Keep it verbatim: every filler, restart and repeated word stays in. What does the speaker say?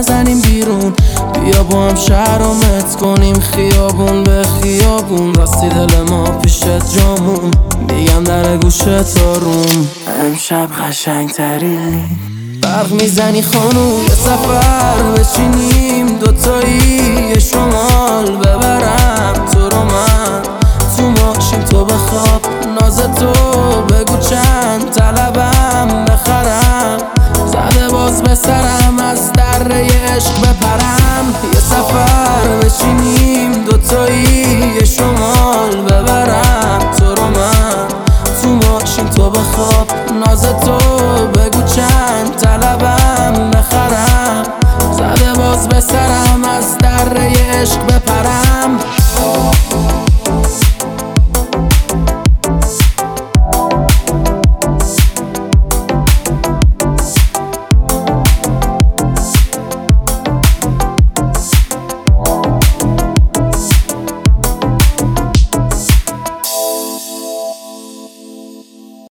نزنیم بیرون، بیا با هم شهر رو مت کنیم خیابون به خیابون. راستی دل ما پیشت جامون، میگم در گوشت آروم. امشب قشنگ ترینی، برق میزنی خانوم، یه سفر بچینیم دوتایی، یه شمال ببرم تو رو من تو ماشین، تو بخواب ناز تو بگو چند طلبم بخرم، زده باز به سرم از دره عشق بپرم. یه سفر بچینیم دوتایی، یه شمال ببرم